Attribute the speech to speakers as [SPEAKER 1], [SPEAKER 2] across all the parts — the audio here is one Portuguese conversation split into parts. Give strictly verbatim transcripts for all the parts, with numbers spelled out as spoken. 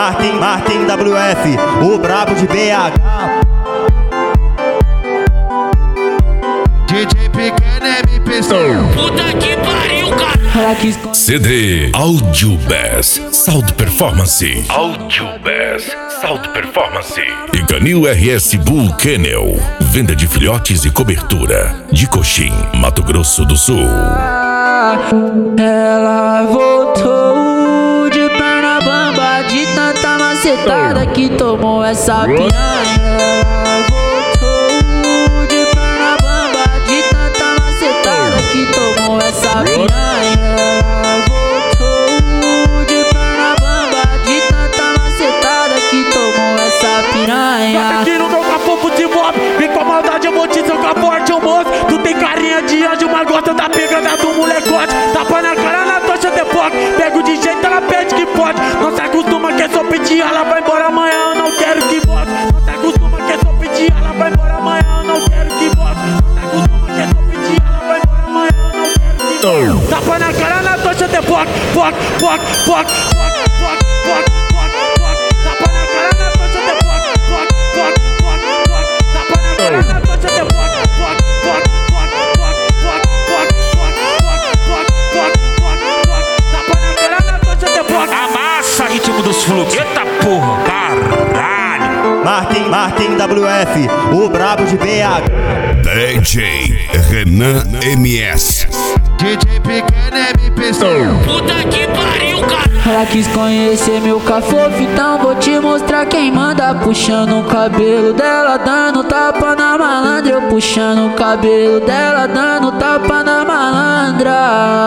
[SPEAKER 1] Marquinhos, Marquinhos W F, o brabo de B H.
[SPEAKER 2] D J Pequeno M P C.
[SPEAKER 3] Puta que pariu, cara.
[SPEAKER 4] C D Audio Bass Sound Performance. Audio Bass Sound Performance. E Canil R S Bull Kennel. Venda de filhotes e cobertura. De Coxim, Mato Grosso do Sul.
[SPEAKER 5] Ela voltou de perna bamba, de tanta macetada que tomou essa piranha. Ela voltou de perna bamba, de tanta macetada que tomou essa piranha. Ela voltou de perna bamba, de tanta macetada que tomou essa piranha.
[SPEAKER 6] Tá aqui no meu capô futebol, vem com a maldade, eu vou te trocar forte, ô moço. Tu tem carinha de anjo, mas gosta da pegada do molecote. Tapa na cara, na tocha de foco, pego de jeito, ela pede que pode. Não se acostuma que é só pedir, ela vai embora amanhã, eu não quero que volte. Não se acostuma que é só pedir, ela vai embora amanhã, eu não quero que volte. Não se acostuma que é só pedir, ela vai embora amanhã, eu não quero que volte. Tapa na cara, na tocha de foco, foco, foco, foco, foco, foco, foco, foco. Tapa na cara, na tocha de foco, foco, foco, foco, foco. Tapa na cara, na tocha de foco, foco, foco, foco, foco, foco, foco, foco, foco, foco. Tapa na cara, na tocha de foco.
[SPEAKER 3] Amassa, ritmo dos fluxos. Eita porra, caralho.
[SPEAKER 1] Marquinhos, Marquinhos W F, o brabo de B H.
[SPEAKER 4] D J Renan M S.
[SPEAKER 2] D J Pequeno M P C.
[SPEAKER 3] Puta que pariu, cara.
[SPEAKER 5] Ela quis conhecer meu cafofo, então vou te mostrar quem manda. Puxando o cabelo dela, dando tapa na malandra. Eu puxando o cabelo dela, dando tapa na malandra.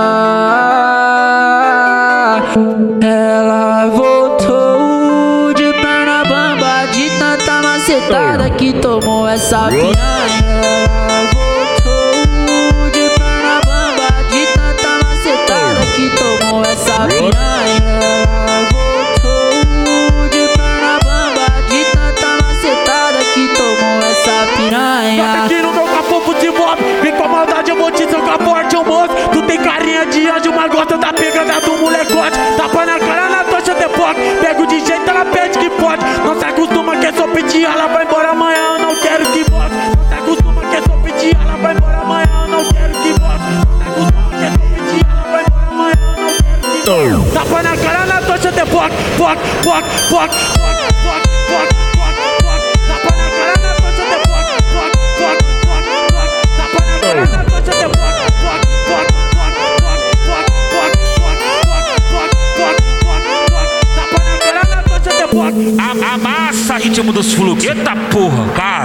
[SPEAKER 5] Ela voltou de perna bamba, de tanta macetada que tomou essa piranha. Ela voltou de perna bamba, de tanta macetada que tomou essa piranha. Ela voltou de perna bamba, de tanta macetada que tomou essa
[SPEAKER 6] Tá
[SPEAKER 5] piranha.
[SPEAKER 6] aqui no meu capô futebol, vem com a maldade, eu vou te trocar forte, ô moço. Tu tem carinha de anjo, mas gosta da pegada do molecote. Tapa na cara, na tocha de foco, pego de jeito, ela pede que pode. Não se acostuma que é só pedir, ela vai embora amanhã, eu não quero que volte. Não se acostuma que é só pedir, ela vai embora amanhã, eu não quero que volte. Não se acostuma que é só pedir, ela vai embora amanhã, eu não quero que volte. Tapa na cara, na tocha de foco, foco, foco, foco, foco, foco, foco, foco. Tapa na cara, na tocha de foco, foco, foco, foco, foco. Tapa na cara, na tocha de foco, foco, foco, foco, foco, foco, foco, foco, foco, foco. Tapa na cara, na tocha de foco.
[SPEAKER 3] Amassa, ritmo dos fluxos. Eita porra, cara.